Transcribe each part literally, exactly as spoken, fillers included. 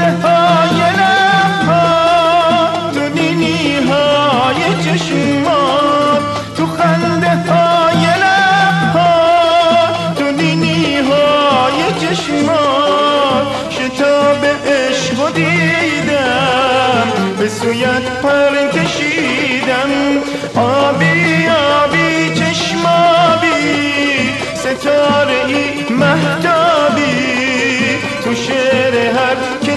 خنده های لبها، تو نینی های چشمات، تو خنده های لبها، تو نینی های چشمات، شتاب عشق و دیدم به سویت پر کشیدم. آبی آبی چشمابی، ستاره ای مهتابی، تو شعر هر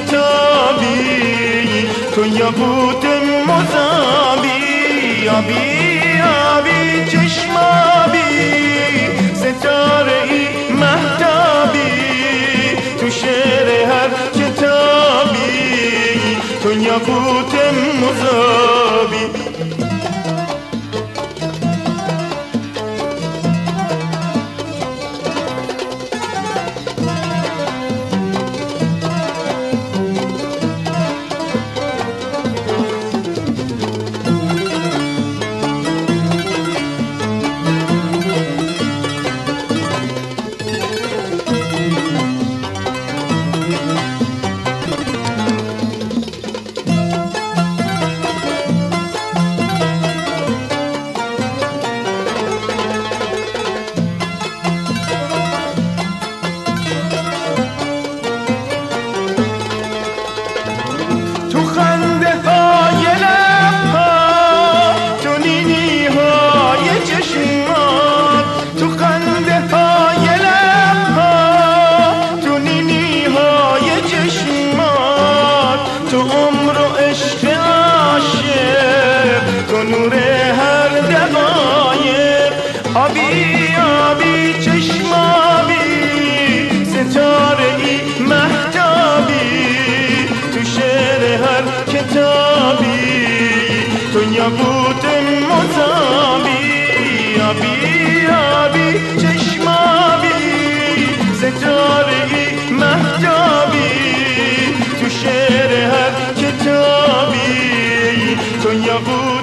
کتابی تو یاقوت مذابی. آبی آبی چشمابی، ستاره ای مهتابی، تو شعر هر کتابی تو یاقوت مذابی. تو خنده های لبها، تو نینی های چشمات، تو خنده های لبها، تو نینی های چشمات، تو عمر و عشق عاشق، تو نور هر دقایق. آبی آبی چشمابی، ستاره ای مهتابی، تو شعر هر کتابی تو یاقوت مذابی. آبی آبی چشمابی، ستاره ای مهتابی، تو شعر هر کتابی تو یاقوت